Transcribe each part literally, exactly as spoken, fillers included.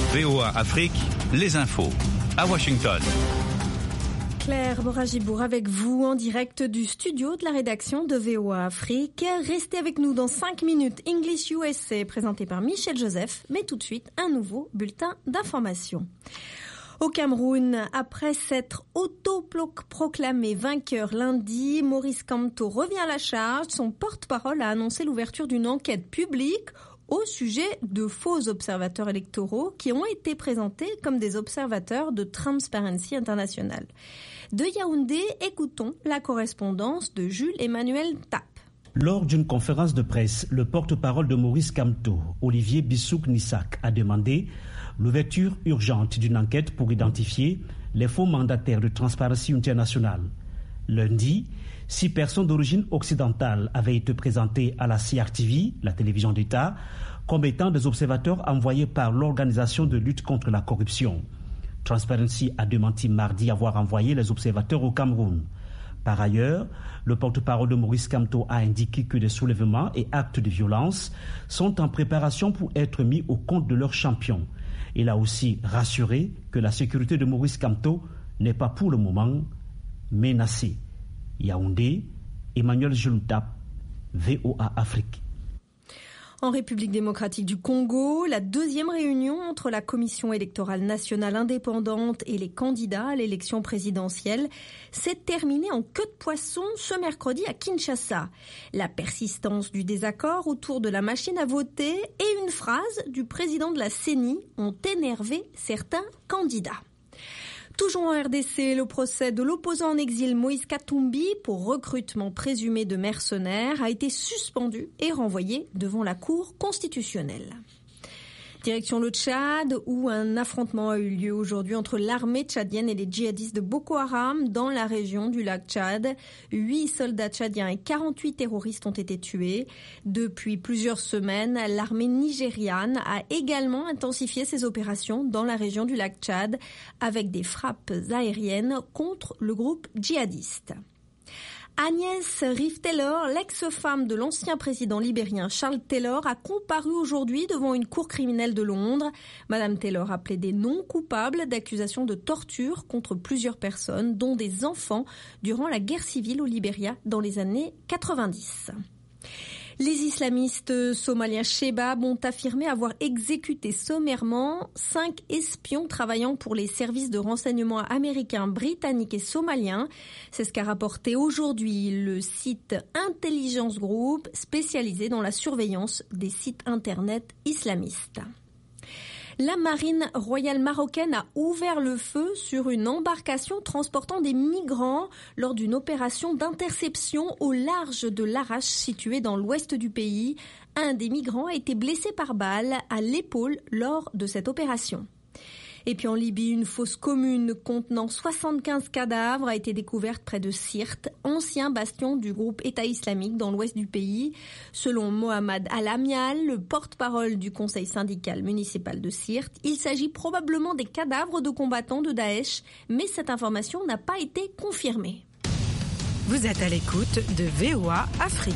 V O A Afrique, les infos. À Washington. Claire Boragibour avec vous en direct du studio de la rédaction de V O A Afrique. Restez avec nous dans cinq minutes. English U S A présenté par Michel Joseph. Mais tout de suite, un nouveau bulletin d'information. Au Cameroun, après s'être auto-proclamé vainqueur lundi, Maurice Kamto revient à la charge. Son porte-parole a annoncé l'ouverture d'une enquête publique au sujet de faux observateurs électoraux qui ont été présentés comme des observateurs de Transparency International. De Yaoundé, écoutons la correspondance de Jules-Emmanuel Tapp. Lors d'une conférence de presse, le porte-parole de Maurice Kamto, Olivier Bissouk-Nissak, a demandé l'ouverture urgente d'une enquête pour identifier les faux mandataires de Transparency International. Lundi, six personnes d'origine occidentale avaient été présentées à la C R T V, la télévision d'État, comme étant des observateurs envoyés par l'Organisation de lutte contre la corruption. Transparency a démenti mardi avoir envoyé les observateurs au Cameroun. Par ailleurs, le porte-parole de Maurice Kamto a indiqué que des soulèvements et actes de violence sont en préparation pour être mis au compte de leurs champions. Il a aussi rassuré que la sécurité de Maurice Kamto n'est pas pour le moment menacée. Yaoundé, Emmanuel Jules-Tapp, V O A Afrique. En République démocratique du Congo, la deuxième réunion entre la Commission électorale nationale indépendante et les candidats à l'élection présidentielle s'est terminée en queue de poisson ce mercredi à Kinshasa. La persistance du désaccord autour de la machine à voter et une phrase du président de la C E N I ont énervé certains candidats. Toujours en R D C, le procès de l'opposant en exil Moïse Katumbi pour recrutement présumé de mercenaires a été suspendu et renvoyé devant la Cour constitutionnelle. Direction le Tchad, où un affrontement a eu lieu aujourd'hui entre l'armée tchadienne et les djihadistes de Boko Haram dans la région du lac Tchad. Huit soldats tchadiens et quarante-huit terroristes ont été tués. Depuis plusieurs semaines, l'armée nigériane a également intensifié ses opérations dans la région du lac Tchad avec des frappes aériennes contre le groupe djihadiste. Agnès Reeve Taylor, l'ex-femme de l'ancien président libérien Charles Taylor, a comparu aujourd'hui devant une cour criminelle de Londres. Madame Taylor a plaidé non coupable d'accusations de torture contre plusieurs personnes, dont des enfants, durant la guerre civile au Libéria dans les années quatre-vingt-dix. Les islamistes somaliens Shebab ont affirmé avoir exécuté sommairement cinq espions travaillant pour les services de renseignement américains, britanniques et somaliens. C'est ce qu'a rapporté aujourd'hui le site Intelligence Group, spécialisé dans la surveillance des sites internet islamistes. La marine royale marocaine a ouvert le feu sur une embarcation transportant des migrants lors d'une opération d'interception au large de Larache située dans l'ouest du pays. Un des migrants a été blessé par balle à l'épaule lors de cette opération. Et puis en Libye, une fosse commune contenant soixante-quinze cadavres a été découverte près de Sirte, ancien bastion du groupe État islamique dans l'ouest du pays. Selon Mohamed Al-Amial, le porte-parole du conseil syndical municipal de Sirte, il s'agit probablement des cadavres de combattants de Daesh, mais cette information n'a pas été confirmée. Vous êtes à l'écoute de V O A Afrique.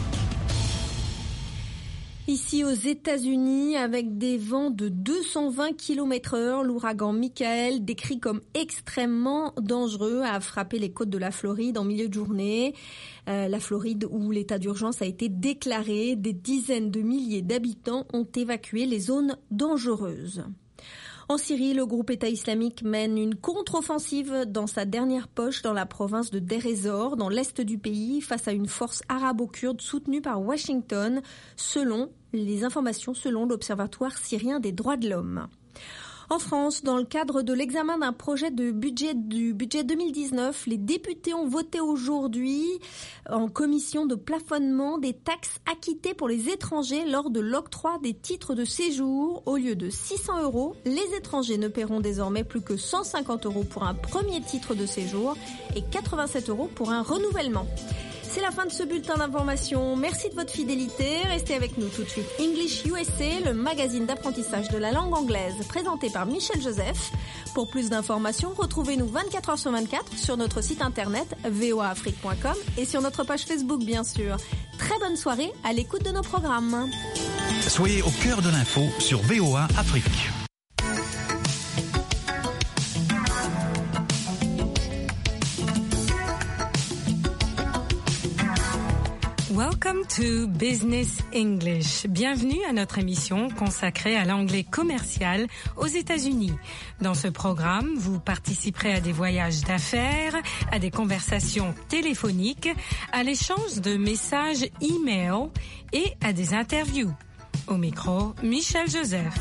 Ici aux États-Unis, avec des vents de deux cent vingt kilomètres heure, l'ouragan Michael, décrit comme extrêmement dangereux, a frappé les côtes de la Floride en milieu de journée. Euh, la Floride où l'état d'urgence a été déclaré, des dizaines de milliers d'habitants ont évacué les zones dangereuses. En Syrie, le groupe État islamique mène une contre-offensive dans sa dernière poche dans la province de Deir ez-Zor, dans l'est du pays, face à une force arabo-kurde soutenue par Washington, selon les informations selon l'Observatoire syrien des droits de l'homme. En France, dans le cadre de l'examen d'un projet de budget du budget deux mille dix-neuf, les députés ont voté aujourd'hui en commission de plafonnement des taxes acquittées pour les étrangers lors de l'octroi des titres de séjour. Au lieu de six cents euros, les étrangers ne paieront désormais plus que cent cinquante euros pour un premier titre de séjour et quatre-vingt-sept euros pour un renouvellement. C'est la fin de ce bulletin d'information. Merci de votre fidélité. Restez avec nous tout de suite. English U S A, le magazine d'apprentissage de la langue anglaise, présenté par Michel Joseph. Pour plus d'informations, retrouvez-nous vingt-quatre heures sur vingt-quatre sur notre site internet v o a afrique point com et sur notre page Facebook, bien sûr. Très bonne soirée à l'écoute de nos programmes. Soyez au cœur de l'info sur V O A Afrique. Welcome to Business English. Bienvenue à notre émission consacrée à l'anglais commercial aux États-Unis. Dans ce programme, vous participerez à des voyages d'affaires, à des conversations téléphoniques, à l'échange de messages e-mail et à des interviews. Au micro, Michel Joseph.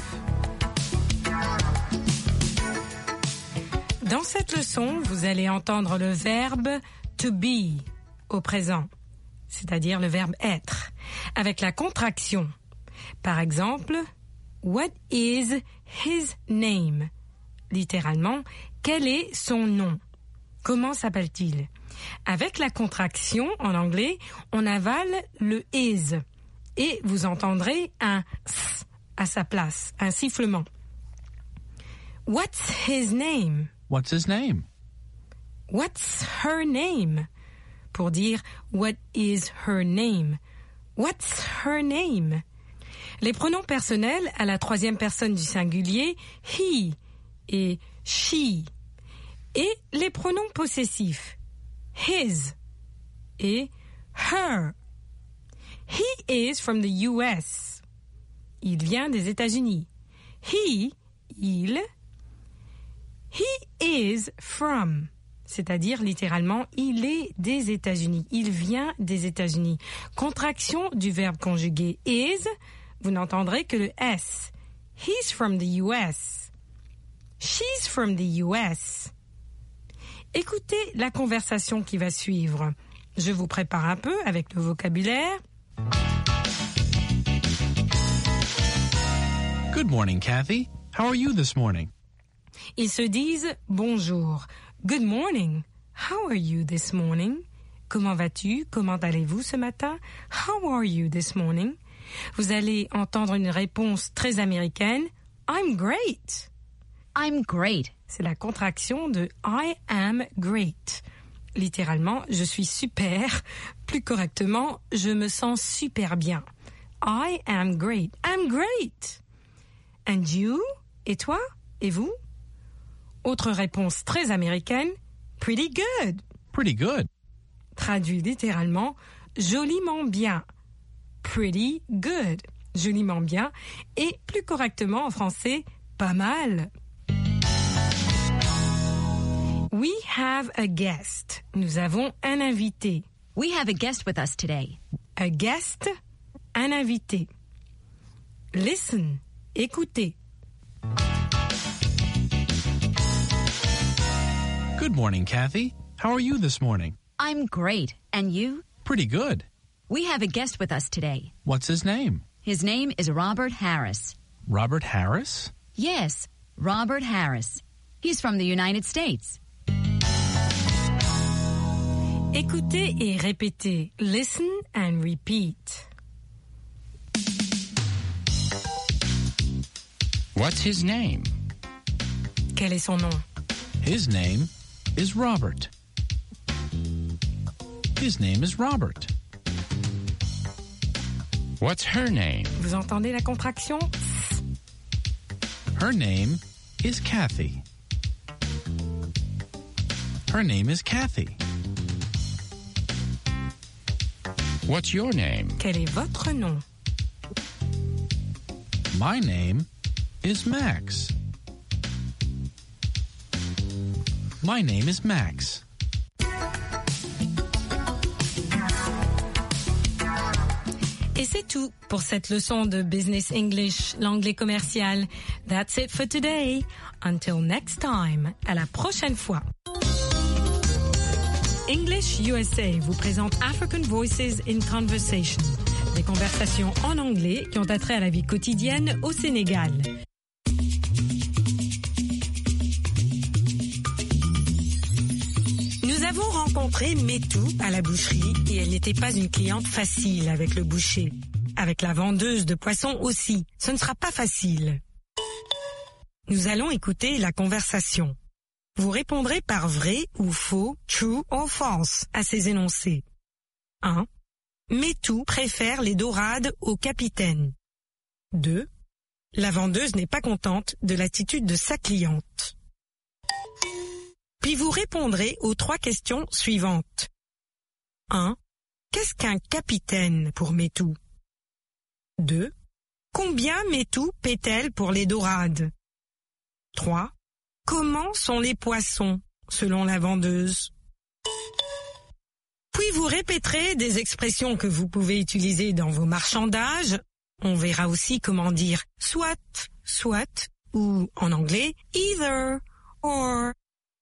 Dans cette leçon, vous allez entendre le verbe to be au présent, c'est-à-dire le verbe être, avec la contraction. Par exemple, what is his name? Littéralement, quel est son nom? Comment s'appelle-t-il? Avec la contraction, en anglais, on avale le is et vous entendrez un s à sa place, un sifflement. What's his name? What's his name? What's her name? Pour dire what is her name? What's her name? Les pronoms personnels à la troisième personne du singulier, he et she. Et les pronoms possessifs, his et her. He is from the U S. Il vient des États-Unis. He, il. He is from. C'est-à-dire, littéralement, il est des États-Unis. Il vient des États-Unis. Contraction du verbe conjugué is, vous n'entendrez que le S. He's from the U S. She's from the U S. Écoutez la conversation qui va suivre. Je vous prépare un peu avec le vocabulaire. Good morning, Kathy. How are you this morning? Ils se disent bonjour. Good morning. How are you this morning? Comment vas-tu? Comment allez-vous ce matin? How are you this morning? Vous allez entendre une réponse très américaine. I'm great. I'm great. C'est la contraction de I am great. Littéralement, je suis super. Plus correctement, je me sens super bien. I am great. I'm great. And you? Et toi? Et vous? Autre réponse très américaine, pretty good. Pretty good. Traduit littéralement, joliment bien. Pretty good. Joliment bien. Et plus correctement en français, pas mal. We have a guest. Nous avons un invité. We have a guest with us today. A guest, un invité. Listen, écoutez. Good morning, Kathy. How are you this morning? I'm great. And you? Pretty good. We have a guest with us today. What's his name? His name is Robert Harris. Robert Harris? Yes, Robert Harris. He's from the United States. Écoutez et répétez. Listen and repeat. What's his name? Quel est son nom? His name is Robert. His name is Robert. What's her name? Vous entendez la contraction? Her name is Kathy. Her name is Kathy. What's your name? Quel est votre nom? My name is Max. My name is Max. Et c'est tout pour cette leçon de Business English, l'anglais commercial. That's it for today. Until next time. À la prochaine fois. English U S A vous présente African Voices in Conversation. Des conversations en anglais qui ont attrait à la vie quotidienne au Sénégal. Nous avons rencontré Métou à la boucherie et elle n'était pas une cliente facile avec le boucher. Avec la vendeuse de poissons aussi, ce ne sera pas facile. Nous allons écouter la conversation. Vous répondrez par vrai ou faux, true or false, à ces énoncés. un. Métou préfère les dorades au capitaine. deux. La vendeuse n'est pas contente de l'attitude de sa cliente. Puis vous répondrez aux trois questions suivantes. un. Qu'est-ce qu'un capitaine pour Métou? deux. Combien Métou paie-t-elle pour les dorades? trois. Comment sont les poissons, selon la vendeuse? Puis vous répéterez des expressions que vous pouvez utiliser dans vos marchandages. On verra aussi comment dire soit, soit, ou en anglais either, or.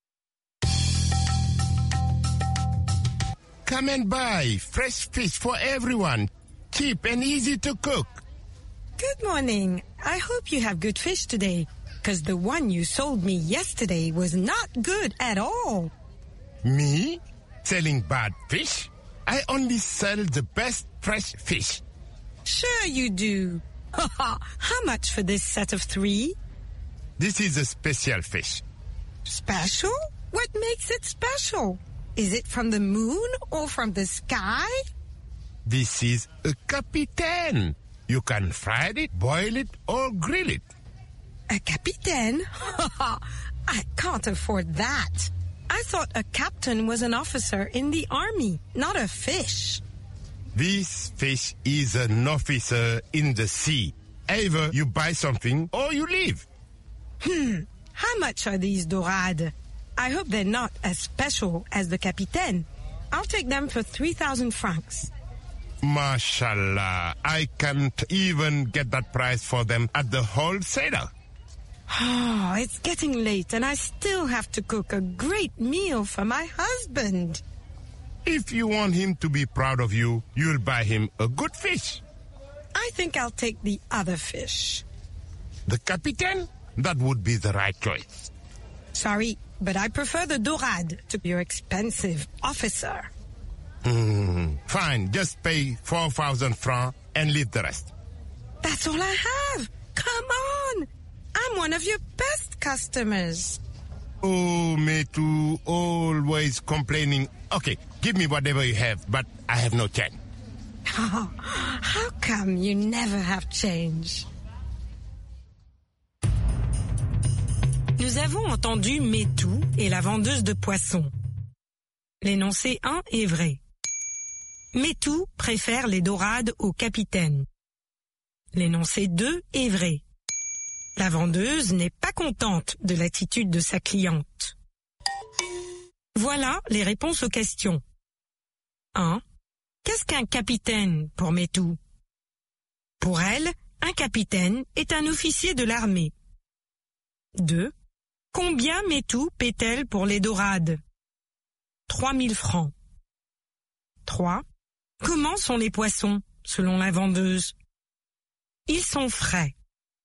Come and buy fresh fish for everyone, cheap and easy to cook. Good morning. I hope you have good fish today, because the one you sold me yesterday was not good at all. Me? Selling bad fish? I only sell the best fresh fish. Sure you do. How much for this set of three? This is a special fish. Special? What makes it special? Is it from the moon or from the sky? This is a capitaine. You can fry it, boil it, or grill it. A capitaine? I can't afford that. I thought a captain was an officer in the army, not a fish. This fish is an officer in the sea. Either you buy something or you leave. Hmm. How much are these dorades? I hope they're not as special as the capitaine. I'll take them for three thousand francs. Mashallah, I can't even get that price for them at the wholesaler. Oh, it's getting late and I still have to cook a great meal for my husband. If you want him to be proud of you, you'll buy him a good fish. I think I'll take the other fish. The capitaine? That would be the right choice. Sorry, but I prefer the dorade to your expensive officer. Mm, fine, just pay four thousand francs and leave the rest. That's all I have. Come on. I'm one of your best customers. Oh, Métou, always complaining. Okay, give me whatever you have, but I have no change. Oh, how come you never have change? Nous avons entendu Métou et la vendeuse de poissons. L'énoncé un est vrai. Métou préfère les dorades au capitaine. L'énoncé deux est vrai. La vendeuse n'est pas contente de l'attitude de sa cliente. Voilà les réponses aux questions. un. Qu'est-ce qu'un capitaine pour Métou? Pour elle, un capitaine est un officier de l'armée. deux. Combien Métou paie-t-elle pour les dorades? trois mille francs. trois. Comment sont les poissons, selon la vendeuse? Ils sont frais.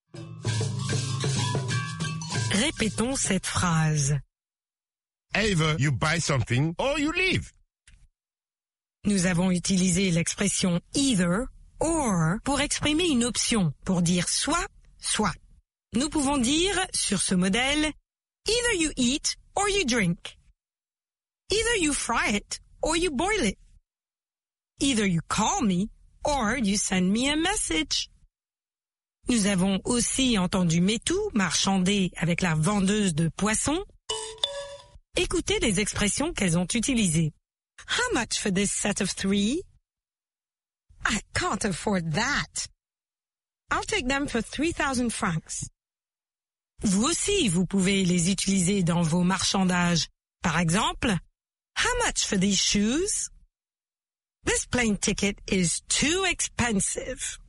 Répétons cette phrase. Either you buy something or you leave. Nous avons utilisé l'expression either, or pour exprimer une option, pour dire soit, soit. Nous pouvons dire, sur ce modèle, either you eat or you drink. Either you fry it or you boil it. Either you call me or you send me a message. Nous avons aussi entendu Métou marchander avec la vendeuse de poissons. Écoutez les expressions qu'elles ont utilisées. How much for this set of three? I can't afford that. I'll take them for three thousand francs. Vous aussi, vous pouvez les utiliser dans vos marchandages. Par exemple, how much for these shoes? This plane ticket is too expensive.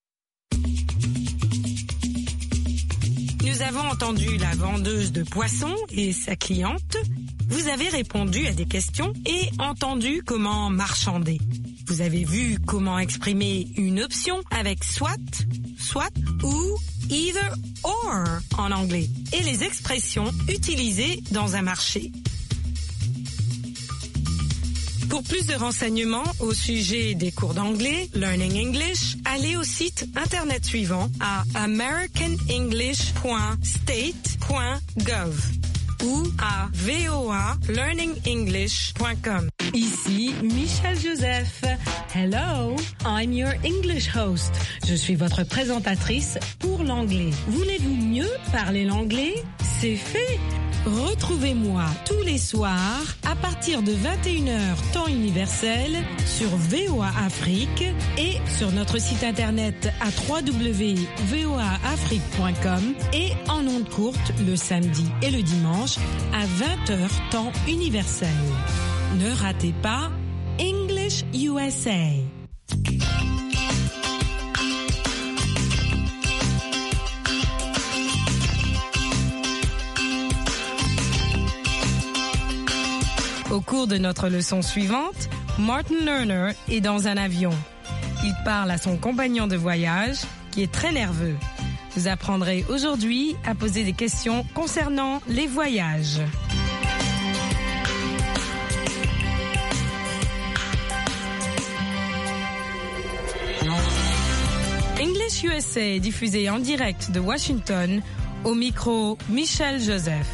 Nous avons entendu la vendeuse de poissons et sa cliente. Vous avez répondu à des questions et entendu comment marchander. Vous avez vu comment exprimer une option avec soit, soit ou either or en anglais et les expressions utilisées dans un marché. Pour plus de renseignements au sujet des cours d'anglais, Learning English, allez au site internet suivant à american english point state point gov ou à v o a learning english point com. Ici Michelle Joseph. Hello, I'm your English host. Je suis votre présentatrice pour l'anglais. Voulez-vous mieux parler l'anglais? C'est fait. Retrouvez-moi tous les soirs à partir de vingt et une heures temps universel sur V O A Afrique et sur notre site internet à w w w point v o a afrique point com et en ondes courtes le samedi et le dimanche à vingt heures temps universel. Ne ratez pas English U S A. Au cours de notre leçon suivante, Martin Lerner est dans un avion. Il parle à son compagnon de voyage, qui est très nerveux. Vous apprendrez aujourd'hui à poser des questions concernant les voyages. English U S A est diffusé en direct de Washington, au micro Michel Joseph.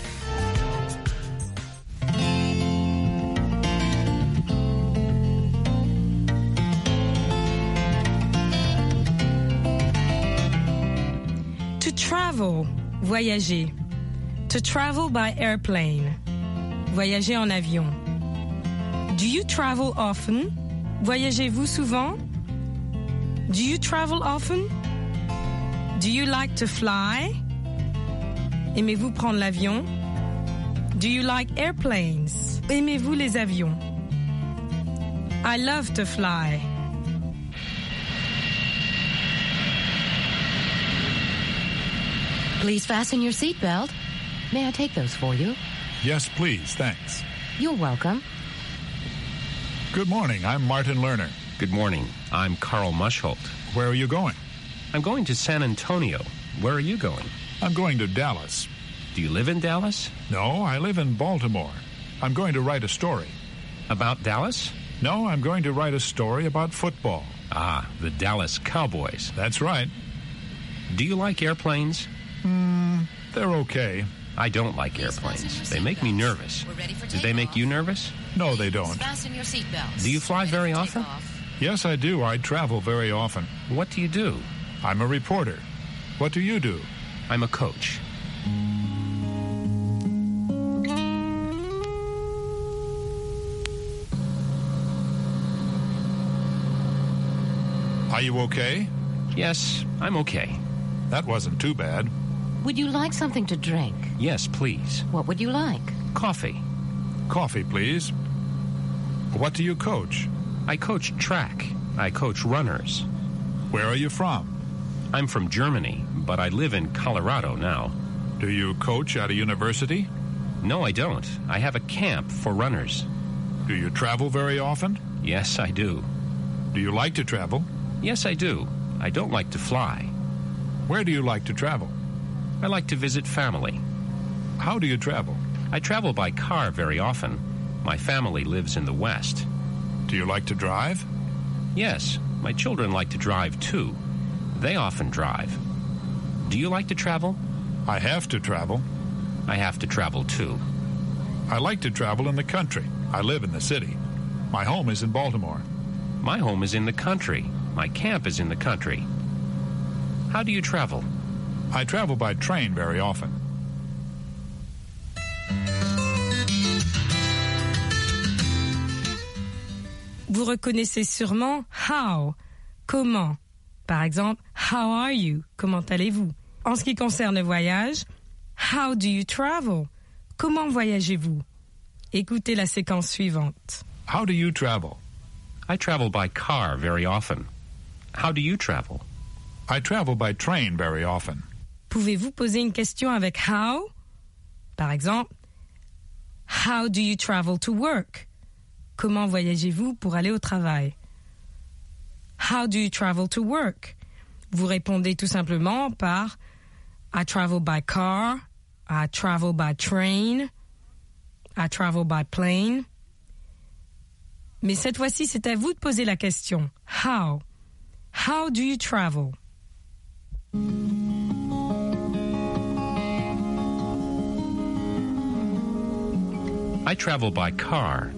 To travel, voyager. To travel by airplane, voyager en avion. Do you travel often? Voyagez-vous souvent? Do you travel often? Do you like to fly? Aimez-vous prendre l'avion? Do you like airplanes? Aimez-vous les avions? I love to fly. Please fasten your seatbelt. May I take those for you? Yes, please. Thanks. You're welcome. Good morning. I'm Martin Lerner. Good morning. I'm Carl Mushholt. Where are you going? I'm going to San Antonio. Where are you going? I'm going to Dallas. Do you live in Dallas? No, I live in Baltimore. I'm going to write a story. About Dallas? No, I'm going to write a story about football. Ah, the Dallas Cowboys. That's right. Do you like airplanes? Hmm, they're okay. I don't like airplanes. They make me nervous. Do they make you nervous? No, they don't. Do you fly very often? Yes, I do. I travel very often. What do you do? I'm a reporter. What do you do? I'm a coach. Are you okay? Yes, I'm okay. That wasn't too bad. Would you like something to drink? Yes, please. What would you like? Coffee. Coffee, please. What do you coach? I coach track. I coach runners. Where are you from? I'm from Germany, but I live in Colorado now. Do you coach at a university? No, I don't. I have a camp for runners. Do you travel very often? Yes, I do. Do you like to travel? Yes, I do. I don't like to fly. Where do you like to travel? I like to visit family. How do you travel? I travel by car very often. My family lives in the West. Do you like to drive? Yes, my children like to drive too. They often drive. Do you like to travel? I have to travel. I have to travel too. I like to travel in the country. I live in the city. My home is in Baltimore. My home is in the country. My camp is in the country. How do you travel? I travel by train very often. Vous reconnaissez sûrement how, comment. Par exemple, how are you? Comment allez-vous? En ce qui concerne le voyage, how do you travel? Comment voyagez-vous? Écoutez la séquence suivante. How do you travel? I travel by car very often. How do you travel? I travel by train very often. Pouvez-vous poser une question avec how? Par exemple, how do you travel to work? Comment voyagez-vous pour aller au travail? How do you travel to work? Vous répondez tout simplement par I travel by car, I travel by train, I travel by plane. Mais cette fois-ci, c'est à vous de poser la question. How? How do you travel? I travel by car.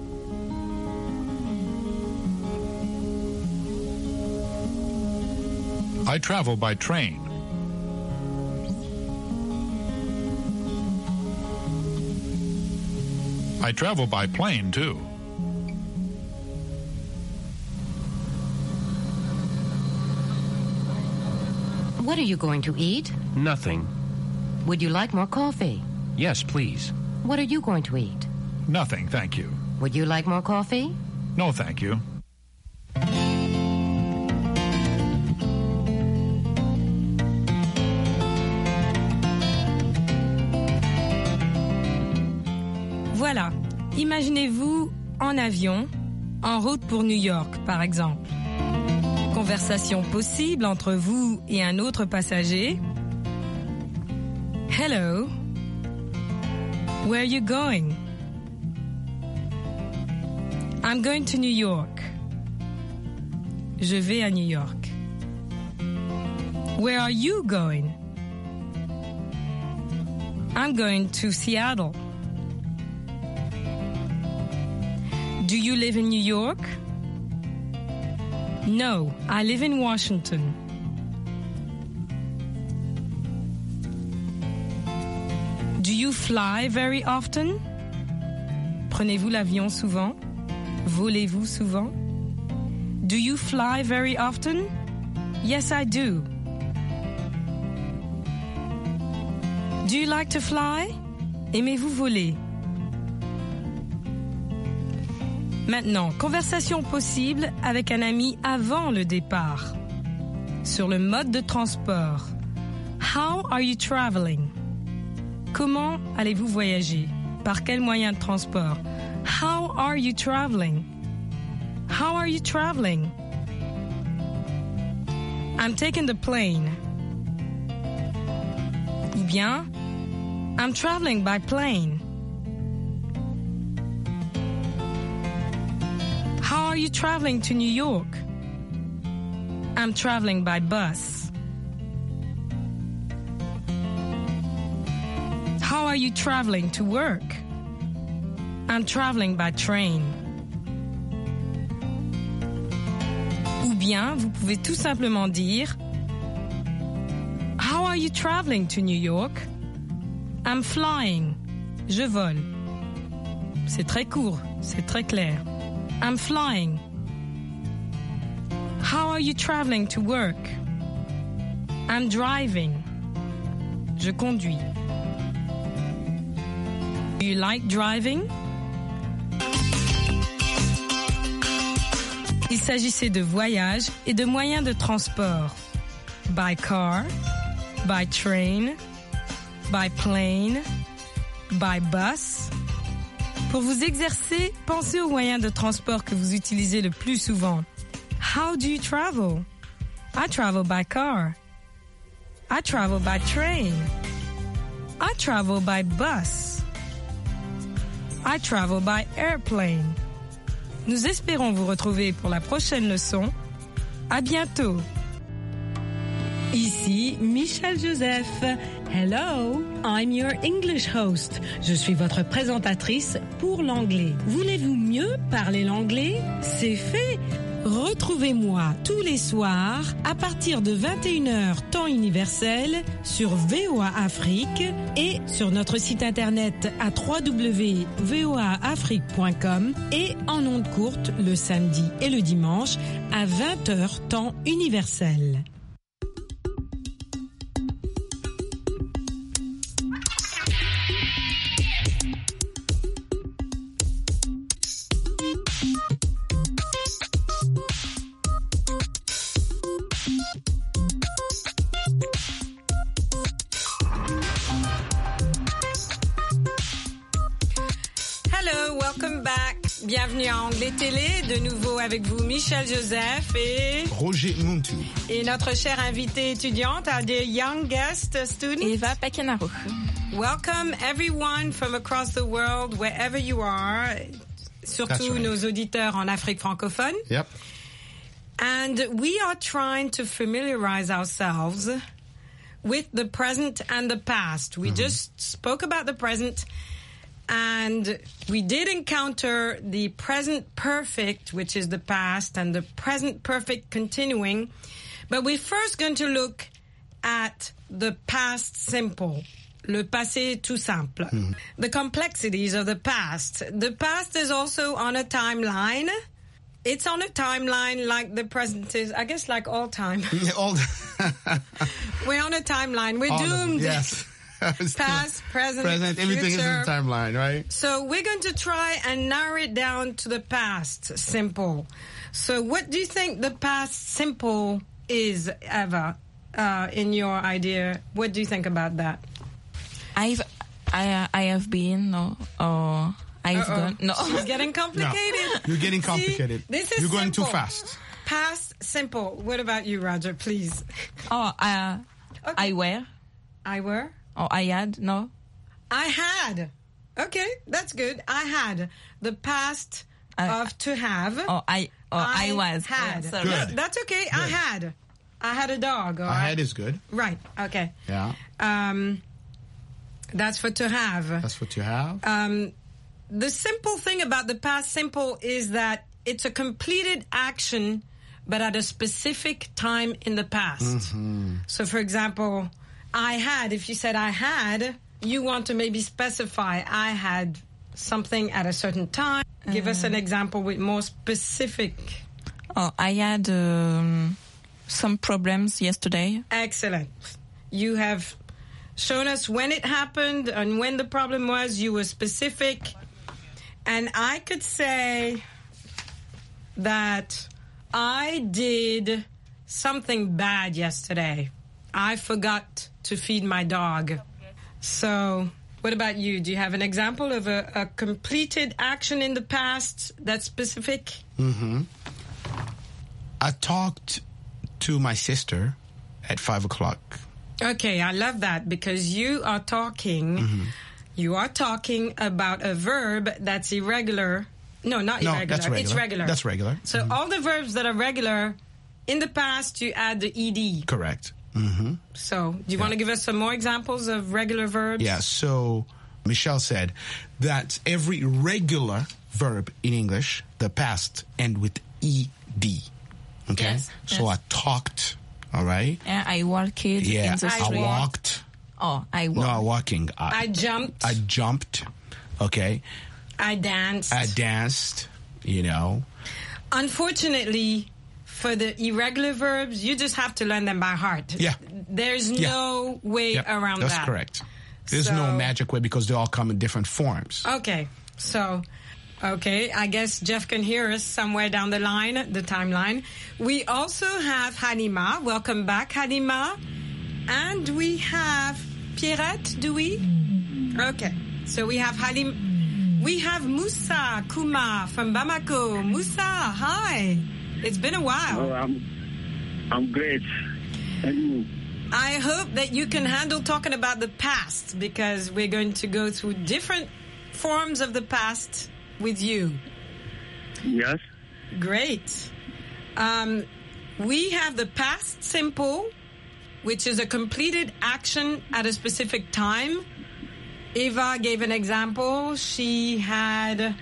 I travel by train. I travel by plane, too. What are you going to eat? Nothing. Would you like more coffee? Yes, please. What are you going to eat? Nothing, thank you. Would you like more coffee? No, thank you. Voilà, imaginez-vous en avion, en route pour New York, par exemple. Conversation possible entre vous et un autre passager. Hello. Where are you going? I'm going to New York. Je vais à New York. Where are you going? I'm going to Seattle. Do you live in New York? No, I live in Washington. Do you fly very often? Prenez-vous l'avion souvent? Volez-vous souvent? Do you fly very often? Yes, I do. Do you like to fly? Aimez-vous voler? Maintenant, conversation possible avec un ami avant le départ. Sur le mode de transport. How are you traveling? Comment allez-vous voyager? Par quel moyen de transport? How are you traveling? How are you traveling? I'm taking the plane. Ou bien, I'm traveling by plane. How are you traveling to New York? I'm traveling by bus. How are you traveling to work? I'm traveling by train. Ou bien, vous pouvez tout simplement dire How are you traveling to New York? I'm flying. Je vole. C'est très court, c'est très clair. I'm flying. How are you traveling to work? I'm driving. Je conduis. Do you like driving? Il s'agissait de voyages et de moyens de transport. By car, by train, by plane, by bus. Pour vous exercer, pensez aux moyens de transport que vous utilisez le plus souvent. How do you travel? I travel by car. I travel by train. I travel by bus. I travel by airplane. Nous espérons vous retrouver pour la prochaine leçon. À bientôt. Ici Michel Joseph. Hello, I'm your English host. Je suis votre présentatrice pour l'anglais. Voulez-vous mieux parler l'anglais? C'est fait. Retrouvez-moi tous les soirs à partir de vingt et une heures temps universel sur V O A Afrique et sur notre site internet à w w w point v o a afrique point com et en ondes courtes le samedi et le dimanche à vingt heures temps universel. Bienvenue à Anglais Télé, de nouveau avec vous Michel Joseph et Roger Muntu. Et notre chère invitée étudiante, our dear young guest student, Eva Pekenaro. Welcome everyone from across the world, wherever you are, surtout right. Nos auditeurs en Afrique francophone. Yep. And we are trying to familiarize ourselves with the present and the past. We mm-hmm. just spoke about the present. And we did encounter the present perfect, which is the past, and the present perfect continuing. But we're first going to look at the past simple, Le passé tout simple. Mm. The complexities of the past. The past is also on a timeline. It's on a timeline like the present is, I guess, like all time. all We're on a timeline. We're all doomed. Yes. Past, present, present, everything future. is in the timeline, right? So we're going to try and narrow it down to the past simple. So what do you think the past simple is, Eva, uh, in your idea? What do you think about that? I've, I, I have been, no, or I've Uh-oh. gone, no. It's getting complicated. No, you're getting complicated. See, this is you're going simple. too fast. Past simple. What about you, Roger, please? Oh, uh, okay. I were. I were? Or I had, no. I had. Okay, that's good. I had. The past I, of to have. Oh, I, oh, I, I was. had. Yeah, good. No, that's okay. Good. I had. I had a dog. Or I had is good. Right. Okay. Yeah. Um, that's for to have. That's what you have. Um, the simple thing about the past simple is that it's a completed action, but at a specific time in the past. Mm-hmm. So, for example, I had, if you said I had, you want to maybe specify I had something at a certain time. Uh, Give us an example with more specific. Oh, I had um, some problems yesterday. Excellent. You have shown us when it happened and when the problem was. You were specific. And I could say that I did something bad yesterday. I forgot to feed my dog. So, what about you? Do you have an example of a, a completed action in the past that's specific? Mm-hmm. I talked to my sister at five o'clock. Okay, I love that because you are talking... Mm-hmm. You are talking about a verb that's irregular. No, not no, irregular. That's regular. It's regular. That's regular. So mm-hmm. all the verbs that are regular, in the past, you add the ed. Correct. Mm-hmm. So do you yeah. want to give us some more examples of regular verbs? Yeah, so Michelle said that every regular verb in English, the past, end with ed. Okay? Yes, so yes. I talked, all right? Yeah, I walked yeah, in the street. I walked. Oh, I walked. No, walking. I, I jumped. I jumped. Okay. I danced. I danced, you know. Unfortunately, for the irregular verbs, you just have to learn them by heart. Yeah. There's yeah. no way yep. around That's that. That's correct. There's so, no magic way because they all come in different forms. Okay. So, okay, I guess Jeff can hear us somewhere down the line, the timeline. We also have Halima. Welcome back, Halima. And we have Pierrette, do we? Okay. So we have Halim. We have Moussa Kouma from Bamako. Moussa, hi. It's been a while. Oh, I'm, I'm great. And you? I hope that you can handle talking about the past because we're going to go through different forms of the past with you. Yes. Great. Um, we have the past simple, which is a completed action at a specific time. Eva gave an example. She had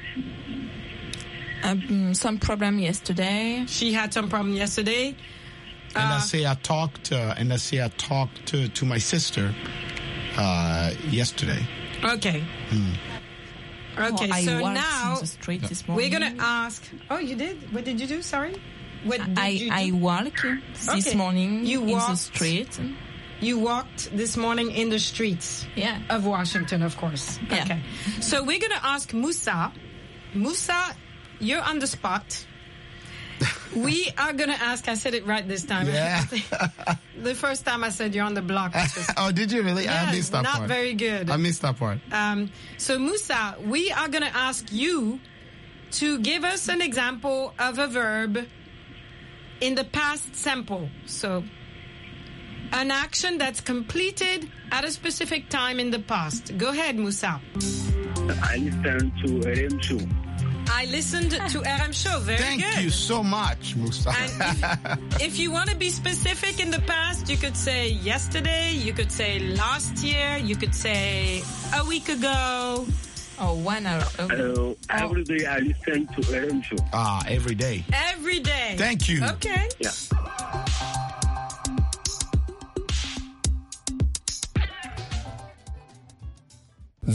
um, some problem yesterday. She had some problem yesterday. And uh, I say I talked. Uh, and I say I talked to to my sister uh, yesterday. Okay. Hmm. Okay. Oh, so I now in the street this morning. we're gonna ask. Oh, you did? What did you do? Sorry. What did I you do? I walked this okay. morning you in walked, the street. You walked this morning in the streets yeah. of Washington, of course. Yeah. Okay. So we're going to ask Moussa. Moussa, you're on the spot. We are going to ask, I said it right this time. Yeah. The first time I said you're on the block. Just, oh, did you really? yeah, I missed that not part. Not very good. I missed that part. Um, so Moussa, we are going to ask you to give us an example of a verb in the past simple. So an action that's completed at a specific time in the past. Go ahead, Moussa. I listened to R M Show. I listened to R M Show. Very Thank good. Thank you so much, Moussa. And if, if you want to be specific in the past, you could say yesterday, you could say last year, you could say a week ago. Oh, one hour. Uh, every day I listen to R M Show. Ah, every day. Every day. Thank you. Okay. Yeah.